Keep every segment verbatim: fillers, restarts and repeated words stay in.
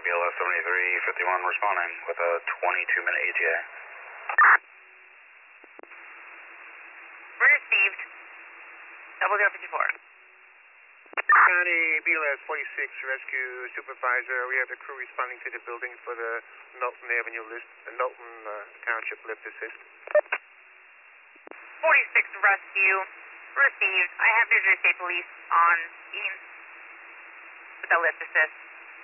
B L S seventy-three fifty-one responding with a twenty-two minute E T A. Received. Double zero fifty four. County B L S forty-six rescue supervisor. We have the crew responding to the building for the Knowlton Avenue list, the Knowlton uh, Township lift assist. forty-six rescue. Received. I have New Jersey State Police on scene with the lift assist.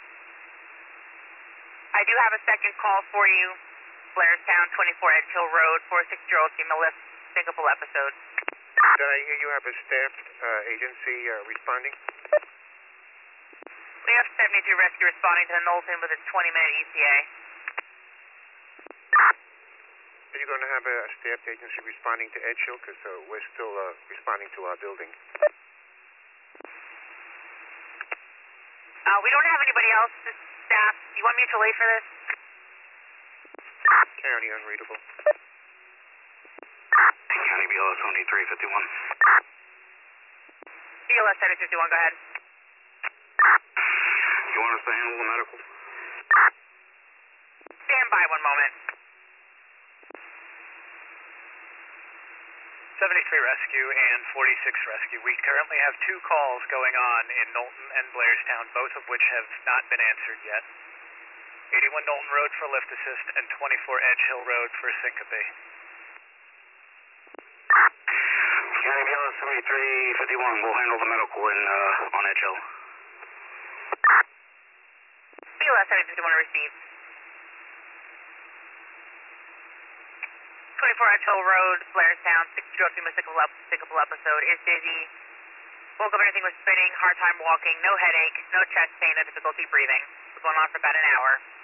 I do have a second call for you. Blairstown, twenty-four Edge Hill Road, forty-six year old female lift, syncopal episode. Did I hear you have a staffed uh, agency uh, responding? We have seventy-two rescue responding to the Knowlton with a twenty minute E T A. Are you going to have a staffed agency responding to Edge Hill? Because uh, we're still uh, responding to our building. Uh, we don't have anybody else to staff. Do you want mutual aid for this? County unreadable. County B L S seventy-three fifty-one. B L S seventy-three fifty-one, go ahead. You want us to handle the medical? Stand by one moment. seventy-three Rescue and forty-six Rescue. We currently have two calls going on in Knowlton and Blairstown, both of which have not been answered yet. eighty-one Knowlton Road for lift assist and twenty-four Edge Hill Road for syncope. County B L S seventy-three fifty-one, we'll handle the medical in, uh, on Edge Hill. B L S seventy-three fifty-one received. twenty-four Edge Hill Road, Blairstown, six-year-old female syncopal episode. Is dizzy. Woke up, everything was spinning, hard time walking, no headache, no chest pain, no difficulty breathing. It was going on for about an hour.